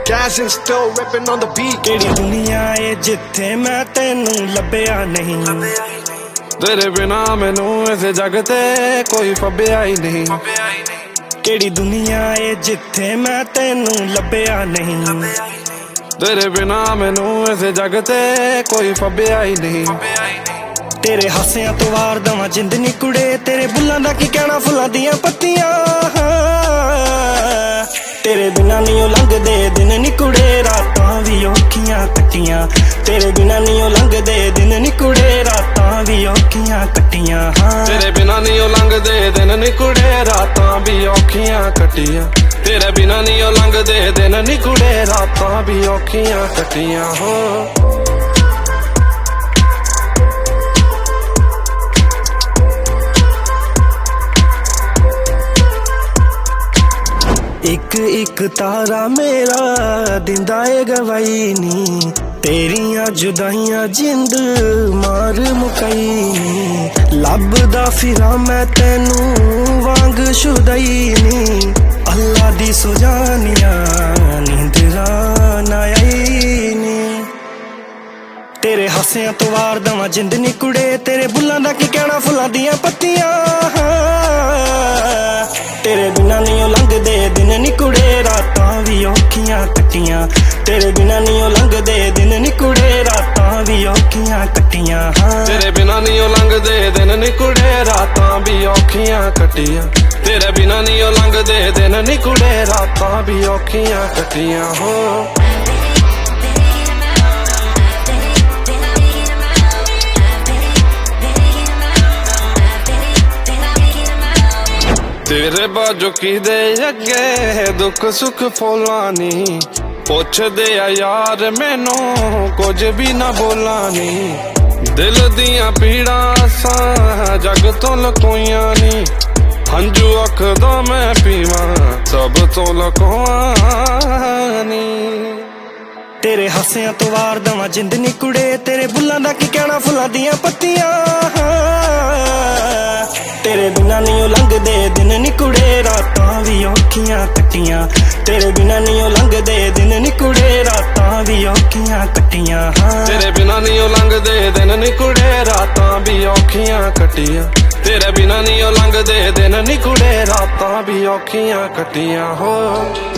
Gas and still ripping on the beat. ਕਿਹੜੀ ਦੁਨੀਆ ਏ ਜਿੱਥੇ ਮੈਂ ਤੈਨੂੰ ਲੱਭਿਆ ਨਹੀਂ, तेरे बिना मैनू इस जग ते कोई फब्बिया ही नहीं। ਕਿਹੜੀ ਦੁਨੀਆ ਏ ਜਿੱਥੇ ਮੈਂ ਤੈਨੂੰ ਲੱਭਿਆ ਨਹੀਂ, तेरे बिना मैनू इस जग ते कोई फब्बिया ही नहीं। ਤੇਰੇ ਹਾਸਿਆਂ ਤੋਂ ਵਾਰ ਦਵਾਂ ਜਿੰਦ ਨੀ ਕੁੜੇ, ਤੇਰੇ ਬੁੱਲਾਂ ਦਾ ਕੀ ਕਹਿਣਾ ਫੁੱਲਾਂ ਦੀਆਂ ਪੱਤੀਆਂ। ਤੇਰੇ ਬਿਨਾਂ ਨੀ ਉਹ ਲੰਘਦੇ ਦਿਨ ਨੀ ਕੁੜੇ, ਰਾਤਾਂ ਵੀ ਔਖੀਆਂ ਕੱਟੀਆਂ। ਤੇਰੇ ਬਿਨਾਂ ਨੀ ਉਹ ਲੰਘਦੇ ਦਿਨ ਨੀ ਕੁੜੇ, ਰਾਤਾਂ ਵੀ ਔਖੀਆਂ ਕੱਟੀਆਂ। तेरे बिना नहीं ओ लंघदे दिन नी कुड़े, रातां भी औखियां कट्टियां। तेरे बिना नहीं ओ लंघदे दिन नी कुड़े, रातां भी औखियां कट्टियां हो। ਇੱਕ ਇੱਕ ਤਾਰਾ ਮੇਰਾ ਦਿੰਦਾ ਏ ਗਵਾਈ ਨੀ, ਤੇਰੀਆਂ ਜੁਦਾਈਆਂ ਜਿੰਦ ਮਾਰ ਮੁਕਾਈ ਨੀ। ਲੱਭਦਾ ਫਿਰਾਂ ਮੈਂ ਤੈਨੂੰ ਵਾਂਗ ਸ਼ੁਦਾਈ ਨੀ, ਅੱਲਾ ਦੀ ਸੁਜਾਨੀਆਂ ਨੀਂਦਰਾਂ ਨਾ ਆਈ ਨੀ। ਤੇਰੇ ਹਾਸਿਆਂ ਤੋਂ ਵਾਰ ਦਵਾਂ ਜਿੰਦ ਨੀ ਕੁੜੇ, ਤੇਰੇ ਬੁੱਲਾਂ ਦਾ ਕੀ ਕਹਿਣਾ ਫੁੱਲਾਂ ਦੀਆਂ ਪੱਤੀਆਂ। ਤੇਰੇ ਬਿਨਾਂ ਨੀ ਉਹ ਲੰਘਦੇ ਦਿਨ ਨੀ ਕੁੜੇ, ਰਾਤਾਂ ਵੀ ਔਖੀਆਂ ਕੱਟੀਆਂ। ਤੇਰੇ ਬਿਨਾਂ ਨੀ ਉਹ ਲੰਘਦੇ ਦਿਨ ਨੀ ਕੁੜੇ, ਰਾਤਾਂ ਵੀ ਔਖੀਆਂ ਕੱਟੀਆਂ। तेरे बिना नहीं ओ लंघदे दिन नी कुड़े, रातां भी औखियां कट्टियां। तेरे बिना नहीं ओ लंघदे दिन नी कुड़े, रातां भी औखियां कट्टियां हो। तेरे बाजो की दे अगे दुख सुख फौला नी, पुछदे आ यार मैनू कुछ भी ना बोला नी। दिल दियां पीड़ा असां जग तो लकोइयां नी, हंजू अखदा मैं पीवां सब तो लकोआं नी। ਤੇਰੇ ਹਾਸਿਆਂ ਤੋਂ ਵਾਰ ਦਵਾਂ ਜਿੰਦ ਨੀ ਕੁੜੇ, ਤੇਰੇ ਬੁੱਲਾਂ ਦਾ ਕੀ ਕਹਿਣਾ ਫੁੱਲਾਂ ਦੀਆਂ ਪੱਤੀਆਂ। ਤੇਰੇ ਬਿਨਾਂ ਨੀ ਉਹ ਲੰਘਦੇ ਦਿਨ ਨੀ ਕੁੜੇ, ਰਾਤਾਂ ਵੀ ਔਖੀਆਂ ਕੱਟੀਆਂ। ਤੇਰੇ ਬਿਨਾਂ ਨੀ ਉਹ ਲੰਘਦੇ ਦਿਨ ਨੀ ਕੁੜੇ, ਰਾਤਾਂ ਵੀ ਔਖੀਆਂ ਕੱਟੀਆਂ। तेरे बिना नहीं ओ लंघदे दिन नी कुड़े, रातां भी औखियां कट्टियां। तेरे बिना नहीं ओ लंघदे दिन नी कुड़े, रातां भी औखियां कट्टियां हो।